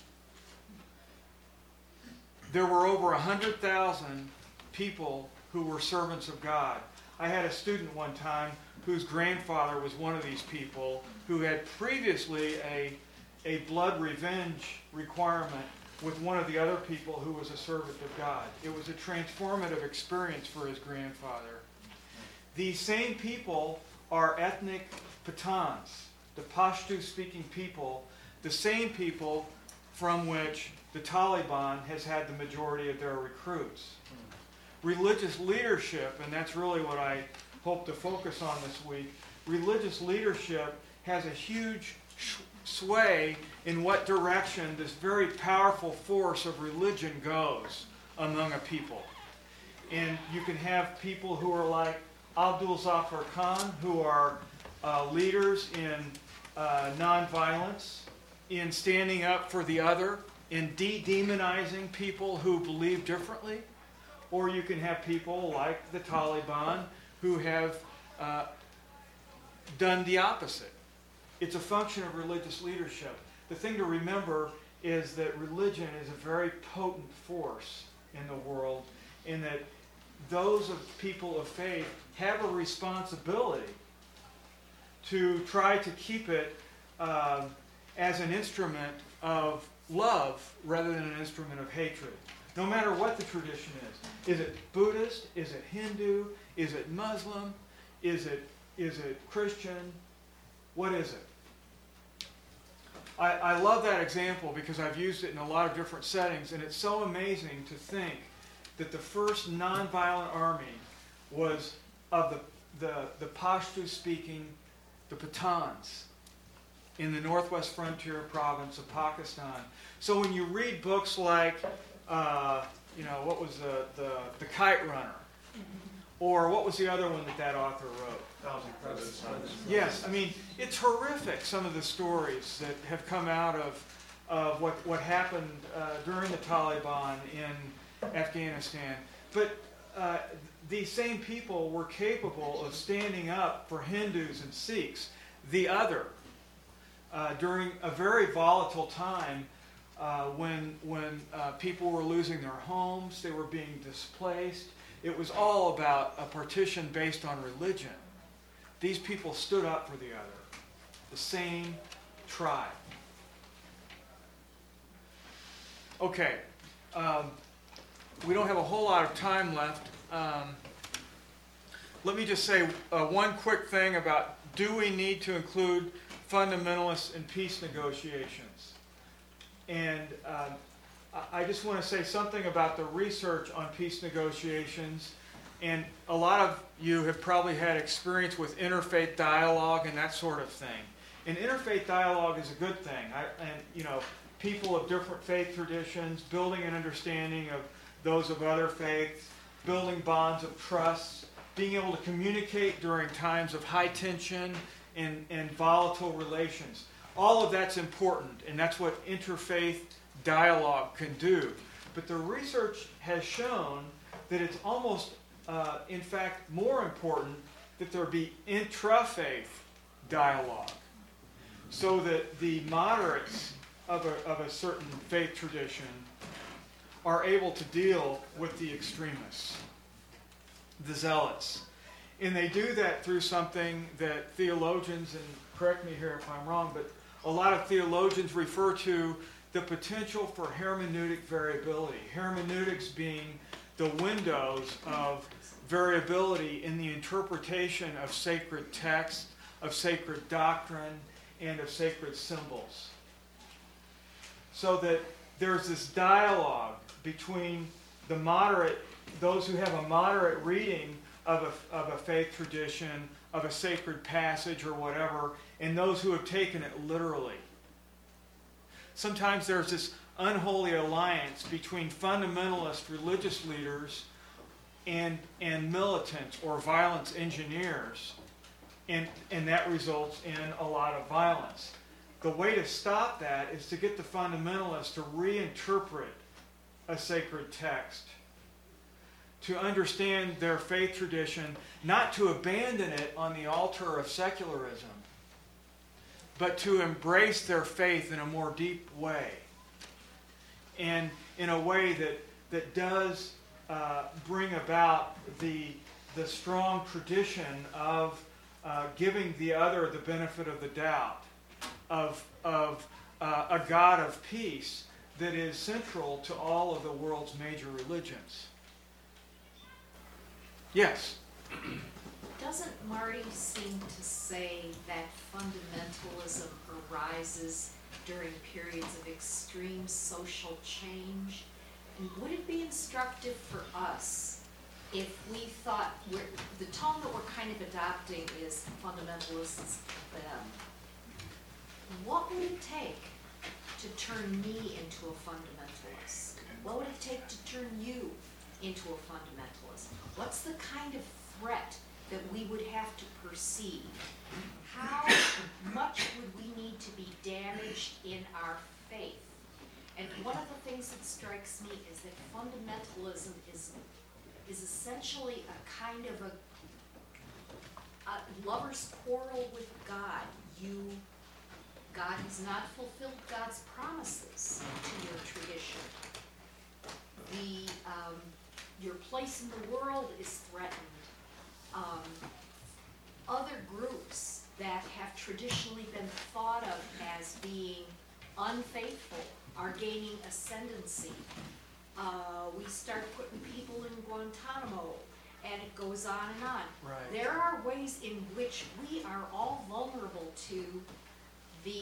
There were over one hundred thousand people who were servants of God. I had a student one time whose grandfather was one of these people who had previously a, a blood revenge requirement with one of the other people who was a servant of God. It was a transformative experience for his grandfather. These same people are ethnic Pathans, the Pashto-speaking people, the same people from which the Taliban has had the majority of their recruits. Religious leadership, and that's really what I hope to focus on this week, religious leadership has a huge sway in what direction this very powerful force of religion goes among a people. And you can have people who are like Abdul Zafar Khan, who are uh, leaders in uh, nonviolence, in standing up for the other, in de-demonizing people who believe differently. Or you can have people like the Taliban who have uh, done the opposite. It's a function of religious leadership. The thing to remember is that religion is a very potent force in the world, in that those of people of faith have a responsibility to try to keep it um, as an instrument of love rather than an instrument of hatred. No matter what the tradition is. Is it Buddhist? Is it Hindu? Is it Muslim? Is it, is it Christian? What is it? I, I love that example because I've used it in a lot of different settings, and it's so amazing to think that the first nonviolent army was of the, the, the Pashto-speaking, the Pathans, in the northwest frontier province of Pakistan. So when you read books like, uh, you know, what was the, the, the Kite Runner, or what was the other one that that author wrote? Thousand Presidents. Yes, I mean, it's horrific, some of the stories that have come out of, of what, what happened uh, during the Taliban in Afghanistan. But uh, these same people were capable of standing up for Hindus and Sikhs, the other, uh, during a very volatile time uh, when, when uh, people were losing their homes, they were being displaced. It was all about a partition based on religion. These people stood up for the other, the same tribe. Okay, um, we don't have a whole lot of time left. Um, let me just say uh, one quick thing about, do we need to include fundamentalists in peace negotiations? And um, I just want to say something about the research on peace negotiations. And a lot of you have probably had experience with interfaith dialogue and that sort of thing. And interfaith dialogue is a good thing. I, and, you know, people of different faith traditions, building an understanding of those of other faiths, building bonds of trust, being able to communicate during times of high tension and, and volatile relations. All of that's important, and that's what interfaith dialogue can do. But the research has shown that it's almost, uh, in fact, more important that there be intrafaith dialogue, so that the moderates of a, of a certain faith tradition are able to deal with the extremists, the zealots. And they do that through something that theologians, and correct me here if I'm wrong, but a lot of theologians refer to the potential for hermeneutic variability. Hermeneutics being the windows of variability in the interpretation of sacred text, of sacred doctrine, and of sacred symbols. So that there's this dialogue between the moderate, those who have a moderate reading of a, of a faith tradition, of a sacred passage or whatever, and those who have taken it literally. Sometimes there's this unholy alliance between fundamentalist religious leaders and, and militant or violence engineers, and, and that results in a lot of violence. The way to stop that is to get the fundamentalists to reinterpret a sacred text, to understand their faith tradition, not to abandon it on the altar of secularism, but to embrace their faith in a more deep way, and in a way that, that does uh, bring about the, the strong tradition of uh, giving the other the benefit of the doubt, of, of uh, a God of peace that is central to all of the world's major religions. Yes? Doesn't Marty seem to say that fundamentalism arises during periods of extreme social change? And would it be instructive for us if we thought we're, the tone that we're kind of adopting is fundamentalists them? what would it take to turn me into a fundamentalist? What would it take to turn you into a fundamentalist? What's the kind of threat that we would have to perceive? How much would we need to be damaged in our faith? And one of the things that strikes me is that fundamentalism is, is essentially a kind of a, a lover's quarrel with God. You, God has not fulfilled God's promises to your tradition. The, um, your place in the world is threatened. Um, other groups that have traditionally been thought of as being unfaithful are gaining ascendancy. Uh, we start putting people in Guantanamo, and it goes on and on. Right. There are ways in which we are all vulnerable to the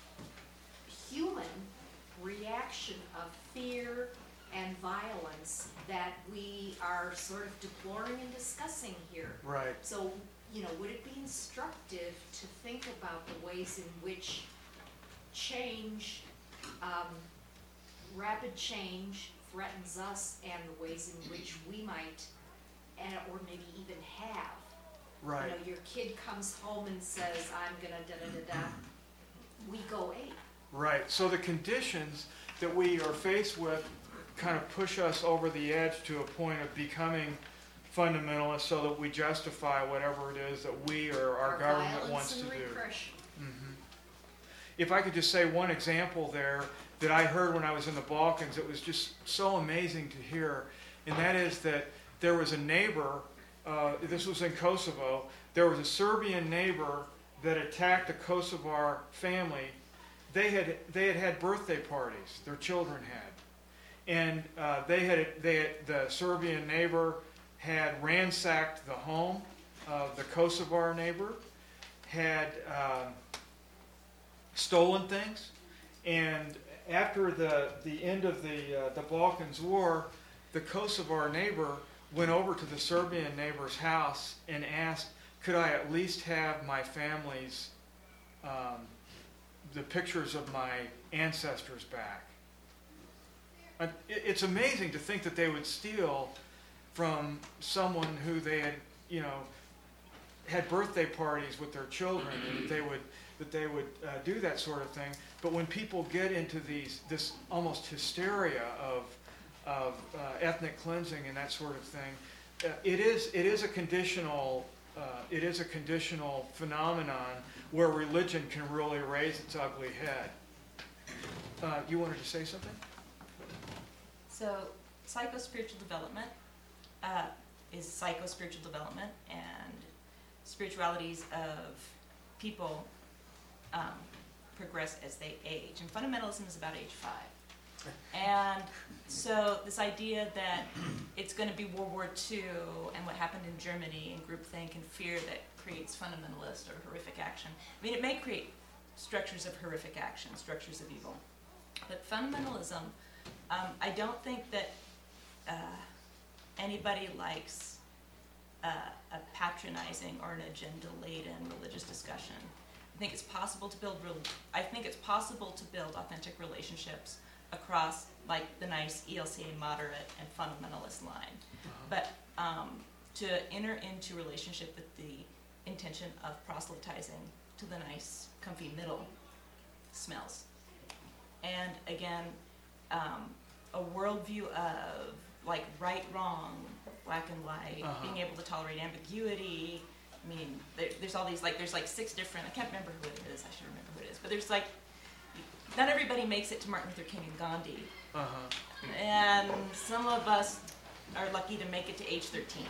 human reaction of fear and violence that we are sort of deploring and discussing here. Right. So, you know, would it be instructive to think about the ways in which change, um, rapid change threatens us, and the ways in which we might, and, or maybe even have. Right. You know, your kid comes home and says, I'm gonna da-da-da-da, we go ape. Right. So the conditions that we are faced with kind of push us over the edge to a point of becoming fundamentalists, so that we justify whatever it is that we or our, Our government wants to violence do. and repression. Mhm. If I could just say one example there that I heard when I was in the Balkans, it was just so amazing to hear, and that is that there was a neighbor, uh, this was in Kosovo, there was a Serbian neighbor that attacked a Kosovar family. They had, they had had birthday parties, their children had. And uh, they had, they had, the Serbian neighbor had ransacked the home of the Kosovar neighbor, had um, stolen things, and after the, the end of the, uh, the Balkans War, the Kosovar neighbor went over to the Serbian neighbor's house and asked, could I at least have my family's, um, the pictures of my ancestors back? Uh, it, it's amazing to think that they would steal from someone who they had, you know, had birthday parties with their children, and that they would that they would uh, do that sort of thing. But when people get into these this almost hysteria of of uh, ethnic cleansing and that sort of thing, uh, it is it is a conditional uh, it is a conditional phenomenon where religion can really raise its ugly head. Uh, you wanted to say something? So, psycho-spiritual development uh, is psycho-spiritual development, and spiritualities of people um, progress as they age. And fundamentalism is about age five. And so this idea that it's going to be World War Two and what happened in Germany and groupthink and fear that creates fundamentalist or horrific action. I mean, it may create structures of horrific action, structures of evil. But fundamentalism, um, I don't think that uh, anybody likes uh, a patronizing or an agenda-laden religious discussion. I think it's possible to build real, I think it's possible to build authentic relationships across like the nice E L C A moderate and fundamentalist line. Uh-huh. But um, to enter into relationship with the intention of proselytizing to the nice, comfy middle smells. And again, um, a worldview of like right, wrong, black and white, Uh-huh. being able to tolerate ambiguity. I mean, there, there's all these like there's like six different. I can't remember who it is. I should remember who it is. But there's like not everybody makes it to Martin Luther King and Gandhi, Uh-huh. and some of us are lucky to make it to age thirteen.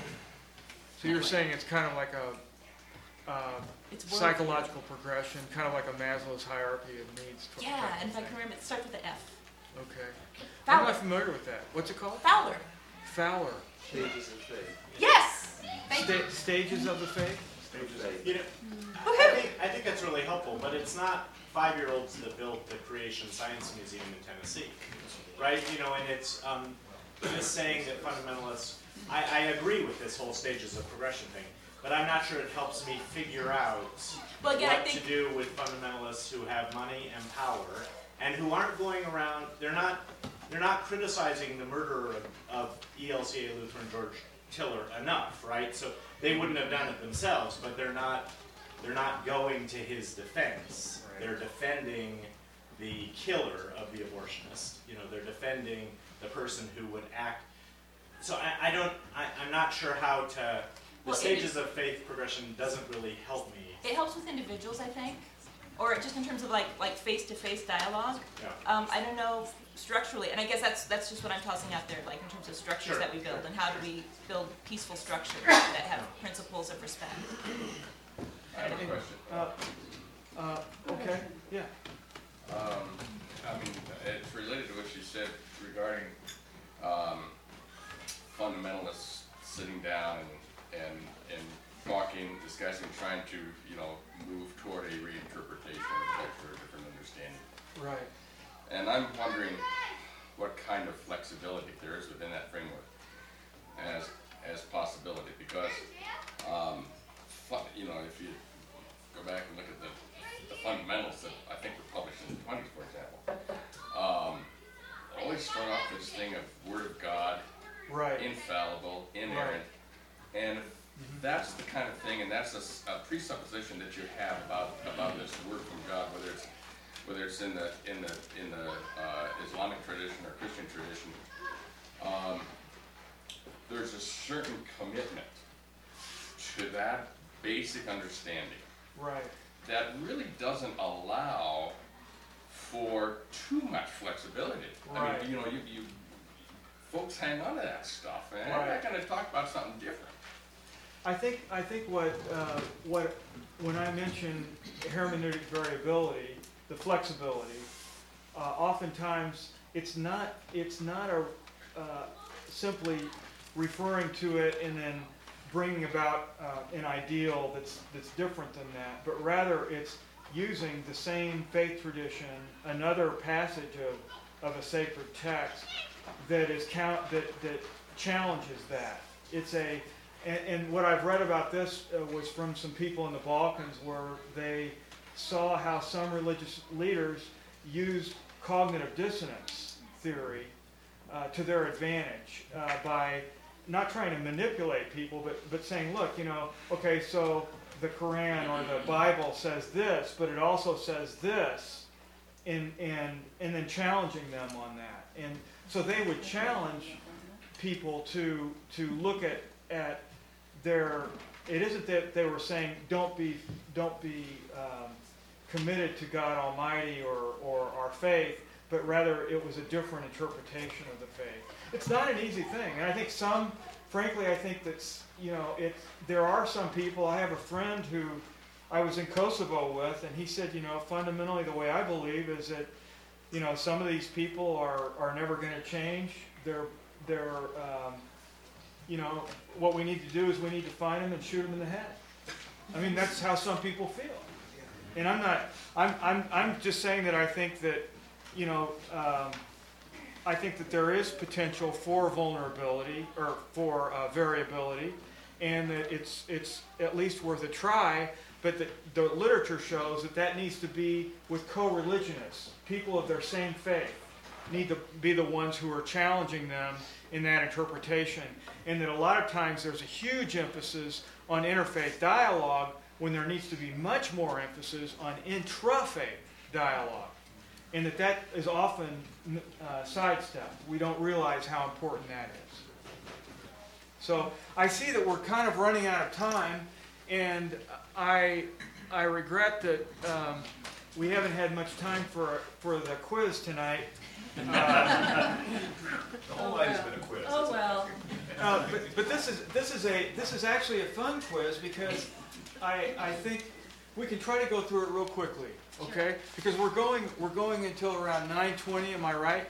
So you're Anyway. saying it's kind of like a uh, It's worldview. psychological progression, kind of like a Maslow's hierarchy of needs. type Yeah, of and if I thing. can remember, it starts with an F. Okay. I'm Fowler. not familiar with that. What's it called? Fowler. Fowler. Stages of faith. Yes. Thank you. Sta- stages of the faith? You know, I think, I think that's really helpful, but it's not five-year-olds that built the Creation Science Museum in Tennessee, right? You know, and it's um, just saying that fundamentalists I, I agree with this whole stages of progression thing, but I'm not sure it helps me figure out Well, again, I what to think- do with fundamentalists who have money and power and who aren't going around, they're not, they're not criticizing the murderer of, of E L C A Lutheran George Tiller enough, right? So they wouldn't have done it themselves, but they're not, they're not going to his defense. Right. They're defending the killer of the abortionist. You know, they're defending the person who would act. So I, I don't, I, I'm not sure how to, the Well, it stages is- of faith progression doesn't really help me. It helps with individuals, I think, or just in terms of like like face-to-face dialogue. Yeah. Um, I don't know structurally, and I guess that's that's just what I'm tossing out there, like in terms of structures Sure, that we build, sure. and how do we build peaceful structures that have principles of respect. I have a question. Uh, uh, okay, yeah. Um, I mean, it's related to what you said regarding um, fundamentalists sitting down and, and, and talking, discussing, trying to, you know, move toward a reinterpretation of the text or a different understanding. Right. And I'm wondering what kind of flexibility there is within that framework as, as possibility, because, um, fu- you know, if you go back and look at the, the fundamentals that I think were published in the twenties, for example, um, always start off with this thing of Word of God, Right. infallible, inerrant, and if that's the kind of thing, and that's a, s- a presupposition that you have about about this word from God, whether it's whether it's in the in the in the uh, Islamic tradition or Christian tradition. Um, there's a certain commitment to that basic understanding Right. that really doesn't allow for too much flexibility. I Right. mean, you know, you, you folks hang on to that stuff, and I'm Right. not going to talk about something different. I think I think what uh, what when I mention hermeneutic variability, the flexibility, uh, oftentimes it's not it's not a uh, simply referring to it and then bringing about uh, an ideal that's that's different than that, but rather it's using the same faith tradition, another passage of, of a sacred text that is count that that challenges that. It's a And, and what I've read about this uh, was from some people in the Balkans where they saw how some religious leaders used cognitive dissonance theory uh, to their advantage uh, by not trying to manipulate people, but, but saying, look, you know, okay, so the Quran or the Bible says this, but it also says this, and, and, and then challenging them on that. And so they would challenge people to, to look at, at their, it isn't that they were saying don't be, don't be um, committed to God Almighty or, or our faith, but rather it was a different interpretation of the faith. It's not an easy thing, and I think some, frankly, I think that's, you know, it. There are some people, I have a friend who I was in Kosovo with, and he said, you know, fundamentally the way I believe is that, you know, some of these people are, are never going to change. They're, they're, um, you know, what we need to do is we need to find them and shoot them in the head. I mean, that's how some people feel. And I'm not, I'm, I'm, I'm just saying that I think that, you know, um, I think that there is potential for vulnerability or for uh, variability, and that it's, it's at least worth a try, but that the literature shows that that needs to be with co-religionists, people of their same faith need to be the ones who are challenging them in that interpretation, and that a lot of times there's a huge emphasis on interfaith dialogue when there needs to be much more emphasis on intrafaith dialogue, and that that is often uh, sidestepped. We don't realize how important that is. So I see that we're kind of running out of time, and I, I regret that um, we haven't had much time for, for the quiz tonight. Uh, The whole night has been a quiz. Oh, well. Uh, but, but this is this is a this is actually a fun quiz because I I think we can try to go through it real quickly, okay? Because we're going we're going until around nine twenty. Am I right?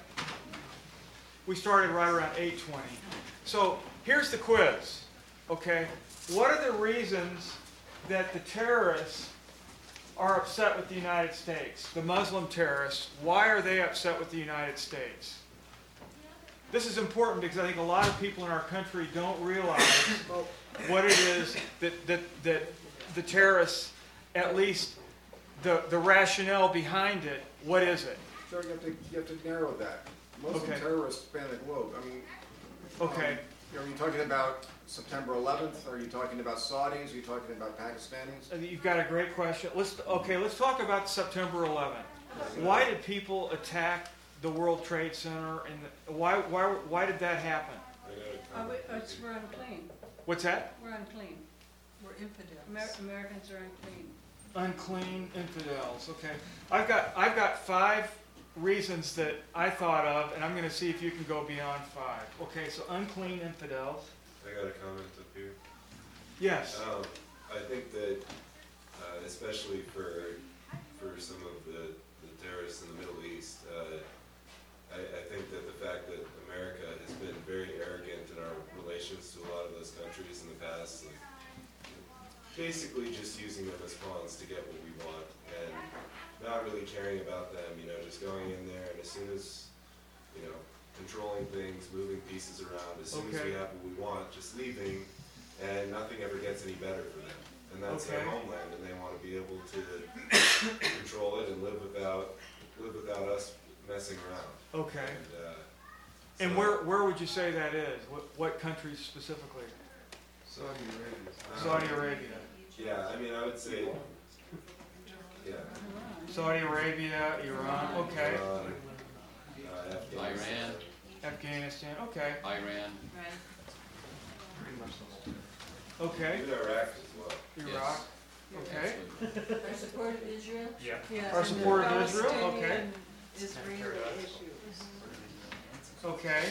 We started right around eight twenty. So here's the quiz, okay? What are the reasons that the terrorists are upset with the United States? The Muslim terrorists. Why are they upset with the United States? this is important because I think a lot of people in our country don't realize what it is that, that, that the terrorists, at least the, the rationale behind it, what is it? So you have to, you have to narrow that. Muslim Okay. terrorists span the globe. I mean, Okay. um, you know, are you talking about September eleventh? Are you talking about Saudis? Are you talking about Pakistanis? Uh, You've got a great question. Let's, okay, let's talk about September eleventh. Why did people attack the World Trade Center, and the- why, why, why did that happen? Oh, we- oh, it's, we're unclean. What's that? We're unclean. We're infidels. Amer- Americans are unclean. Unclean infidels, okay. I've got, I've got five reasons that I thought of, and I'm gonna see if you can go beyond five. Okay, so unclean infidels. I got a comment up here. Yes. Um, I think that, uh, especially for, for some of the, the terrorists in the Middle East, uh, I, I think that the fact that America has been very arrogant in our relations to a lot of those countries in the past, like, basically just using them as pawns to get what we want, and not really caring about them, you know, just going in there, and as soon as, you know, controlling things, moving pieces around, as soon as we Okay. have what we want, just leaving, and nothing ever gets any better for them. And that's their Okay. homeland, and they want to be able to control it and live without, live without us messing around. Okay. And, uh, And so- where, where would you say that is? What, what countries specifically? Saudi Arabia. Saudi Arabia. Yeah, I mean, I would say, yeah. Saudi Arabia, Iran, okay. Iran, uh, Afghanistan. Afghanistan, okay. Iran. Pretty much the whole thing. Okay. Even Iraq as well. Iraq, okay. Our support of Israel? Yeah. Yeah, Our and the support of Israel, okay. Palestinian Israeli issues. Okay.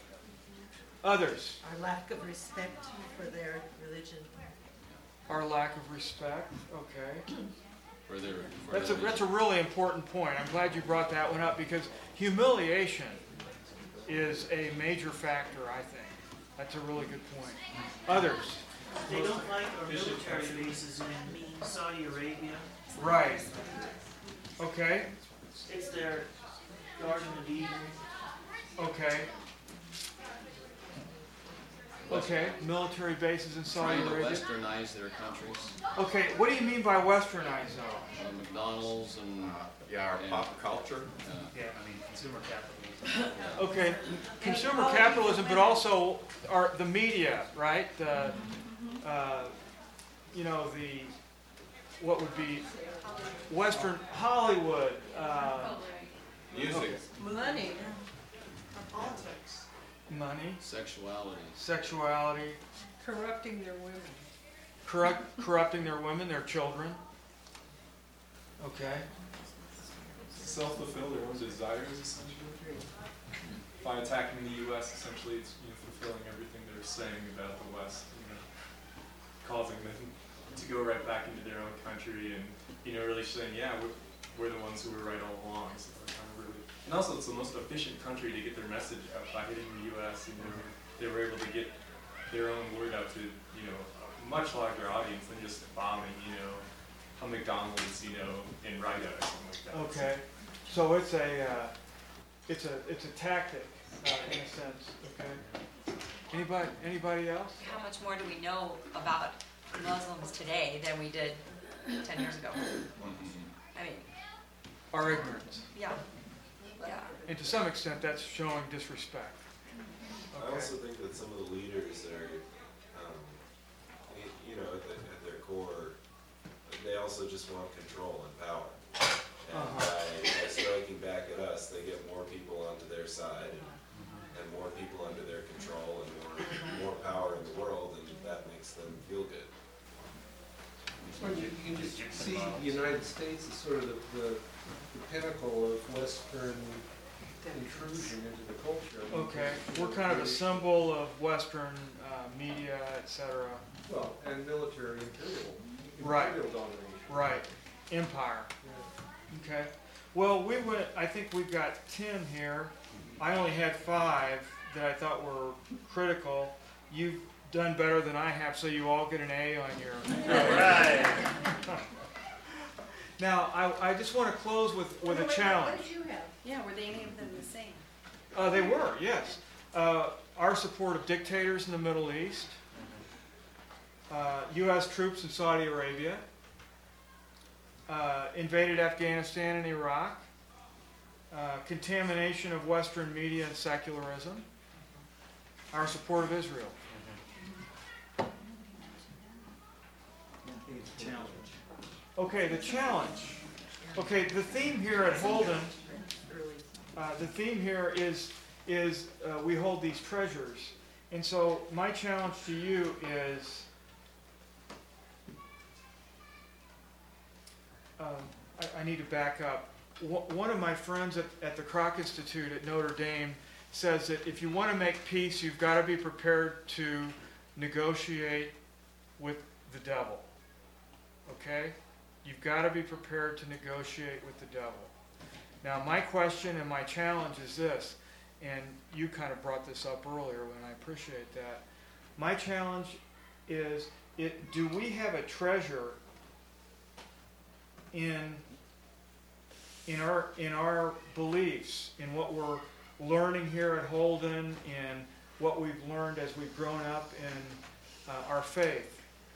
Others? Our lack of respect for their religion. Our lack of respect, okay. For their, for That's a, their that's a really important point. I'm glad you brought that one up because humiliation is a major factor, I think. That's a really good point. Others? They don't like our military bases in Saudi Arabia. Right. Okay. It's their Garden of Eden. Okay. Okay, military bases in Saudi trying to Arabia. westernize their countries. Okay, what do you mean by westernized though? Uh, McDonald's and. Yeah, our and- pop culture. uh, Yeah, I mean, consumer capitalism. Okay, consumer capitalism, but also our, the media, right? The, uh, you know, the, what would be Western Hollywood, uh, Music. Money. Politics. money, Sexuality. sexuality, Corrupting their women. corrupt, corrupting their women, their children. Okay. Self-fulfill their own desires, essentially. By attacking the U S, essentially, it's, you know, fulfilling everything they're saying about the West, you know, causing them to go right back into their own country and, you know, really saying, yeah, we're, we're the ones who were right all along. So they're kind of really, and also it's the most efficient country to get their message out by hitting the U S, you know, they were able to get their own word out to, you know, a much larger audience than just bombing, you know, a McDonald's, you know, in Riga or something like that. Okay. So it's a, uh, it's a, it's a tactic, uh, in a sense, okay? Anybody, anybody else? How much more do we know about Muslims today than we did ten years ago? I mean, Our ignorance. yeah, yeah. And to some extent, that's showing disrespect. I Okay. also think that some of the leaders are, um, y- you know, at, the, at their core, they also just want control and power. And Uh-huh. by, by striking back at us, they get more people onto their side and, and more people under their control and more, more power in the world, and that makes them feel good. Well, you, you can just see the United States as sort of the, the, the pinnacle of Western intrusion into the culture. I mean, Okay, the- we're kind of a symbol of Western uh, media, et cetera. Well, and military imperial, Right. imperial domination. Right, empire. Yeah. Okay. Well, we went, I think we've got ten here. I only had five that I thought were critical. You've done better than I have, so you all get an A on your. Right. Now, I, I just want to close with, with a challenge. What did you have? Yeah, were they any of them the same? Uh, they were, yes. uh, our support of dictators in the Middle East, uh, U S troops in Saudi Arabia, uh, invaded Afghanistan and Iraq, uh, contamination of Western media and secularism, our support of Israel. Challenge. Okay, the challenge. Okay, the theme here at Holden, uh, the theme here is is uh, we hold these treasures, and so my challenge to you is um, I, I need to back up. W- one of my friends at, at the Kroc Institute at Notre Dame says that if you want to make peace, you've got to be prepared to negotiate with the devil. Okay? You've got to be prepared to negotiate with the devil. Now, my question and my challenge is this, and you kind of brought this up earlier, and I appreciate that. My challenge is, it, do we have a treasure in, in, our, in our beliefs, in what we're learning here at Holden, in what we've learned as we've grown up in uh, our faith?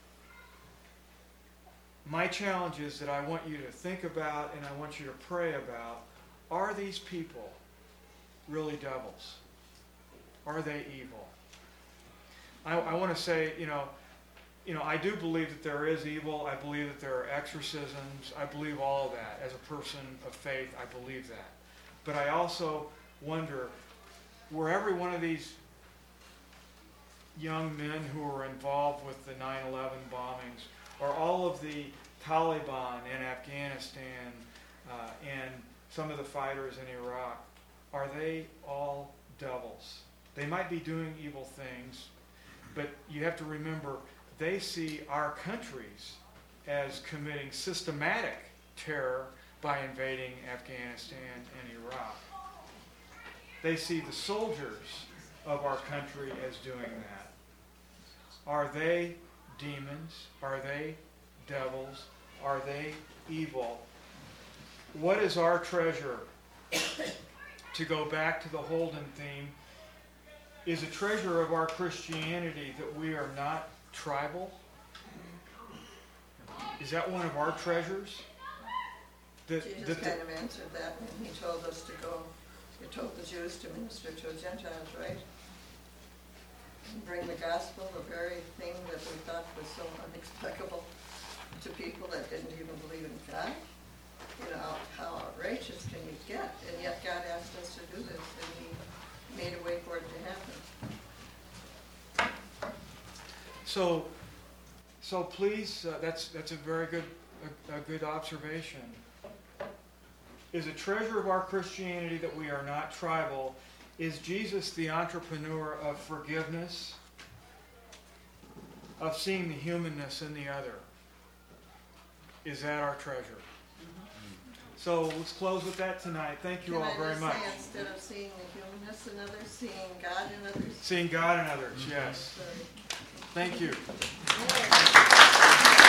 My challenge is that I want you to think about and I want you to pray about, are these people really devils? Are they evil? I, I want to say, you know, you know, I do believe that there is evil. I believe that there are exorcisms. I believe all of that. As a person of faith, I believe that. But I also wonder, were every one of these young men who were involved with the nine eleven bombings, or all of the Taliban in Afghanistan, uh, and some of the fighters in Iraq, are they all devils? They might be doing evil things, but you have to remember, they see our countries as committing systematic terror by invading Afghanistan and Iraq. They see the soldiers of our country as doing that. Are they demons? Are they devils? Are they evil? What is our treasure? To go back to the Holden theme, is a treasure of our Christianity that we are not tribal? Is that one of our treasures? That, Jesus that the, kind of answered that when he told us to go, he told the Jews to minister to the Gentiles, right? And bring the gospel, the very thing that we thought was so unexplicable to people that didn't even believe in God. You know, how outrageous can you get? And yet God asked us to do this, and he made a way for it to happen. So, so please, uh, that's that's a very good a, a good observation. Is a treasure of our Christianity that we are not tribal? Is Jesus the entrepreneur of forgiveness, of seeing the humanness in the other? Is that our treasure? Mm-hmm. So let's close with that tonight. Thank you Can all I very just much. say, instead of seeing the humanness in others, seeing God in others? Seeing God in others, yes. Sorry. Thank you.